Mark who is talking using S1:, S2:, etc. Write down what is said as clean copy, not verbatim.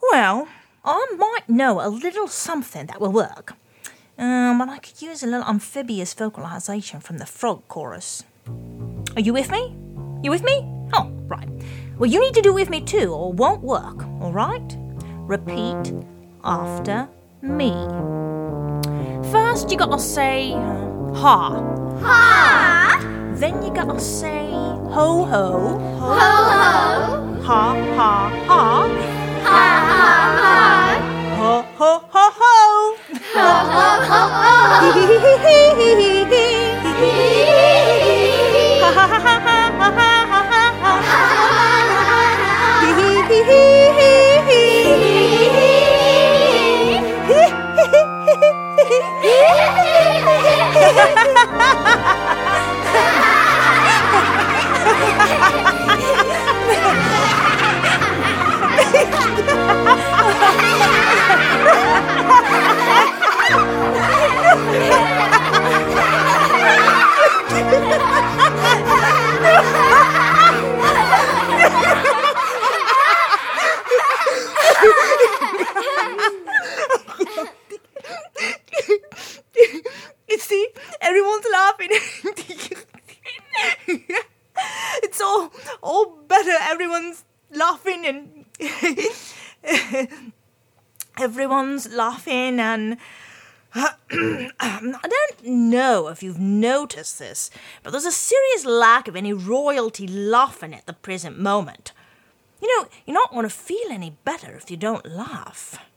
S1: Well, I might know a little something that will work. But I could use a little amphibious vocalization from the frog chorus. Are you with me? You with me? Oh, right. Well, you need to do it with me too, or it won't work, all right? Repeat after me. First, you gotta say ha.
S2: Ha!
S1: Then you gotta say ho ho.
S2: Ho ho!
S1: Ha ha ha.
S2: Ha ha ha!
S1: Ho ho ho ho.
S2: Ho ho ho ho!
S1: Hee hee hee hee hee hee hee. Ha ha ha ha ha ha ha ha. Hee hee hee hee You see, everyone's laughing. It's all better. Everyone's laughing and everyone's laughing and I don't know if you've noticed this, but there's a serious lack of any royalty laughing at the present moment. You know, you're not going to feel any better if you don't laugh.